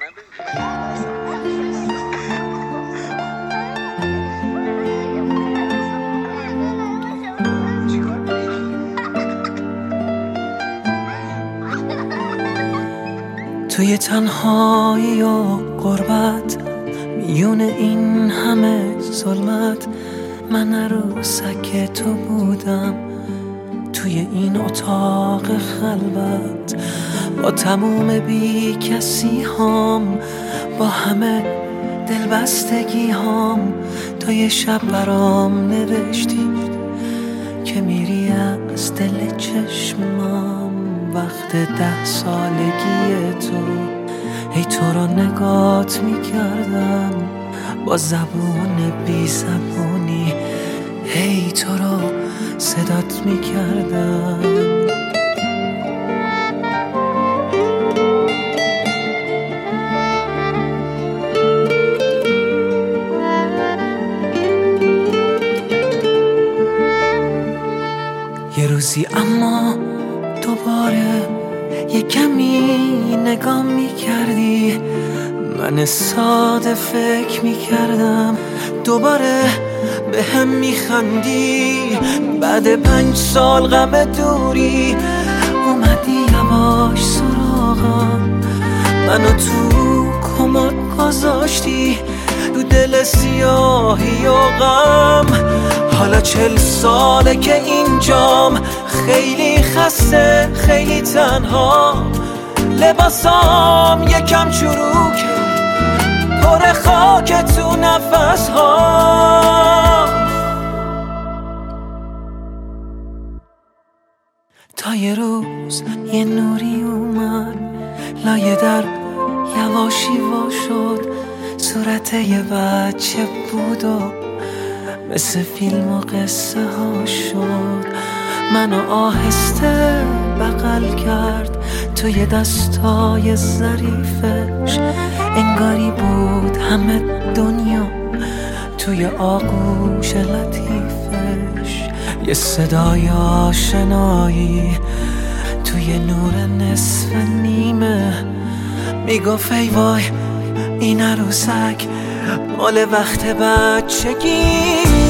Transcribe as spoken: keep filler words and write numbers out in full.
توی تنهایی و غربت، میون این همه ظلمت، من عروسک تو بودم توی این اتاق خلوت، با تموم بی کسی هام، با همه دلبستگی هام. تا یه شب برام نوشتی که میری از دل چشمام، وقت ده سالگی تو. ای تو رو نگات میکردم با زبون بی زبونی، ای تو رو صدات میکردم. یه روزی اما دوباره یه کمی نگاه میکردی، من ساده فکر میکردم دوباره به هم میخندی. بعد پنج سال غم دوری اومدی یواش سراغم، منو تو کمد گذاشتی تو دل سیاهی و غم. حالا چل ساله که اینجام، خیلی خسته خیلی تنها، لباسام یکم چروکه پر خاک تو نفس ها. تا یه روز یه نوری اومد لایه در، یواشی وا شد، صورت یه بچه بود و مثل فیلم و قصه ها شد. منو آهسته بغل کرد توی دستای ظریفش، انگاری بود همه دنیا توی آغوش لطیفش. یه صدای آشنایی توی نور نصف نیمه میگفت ای وای این عروسک مال وقت بچگی.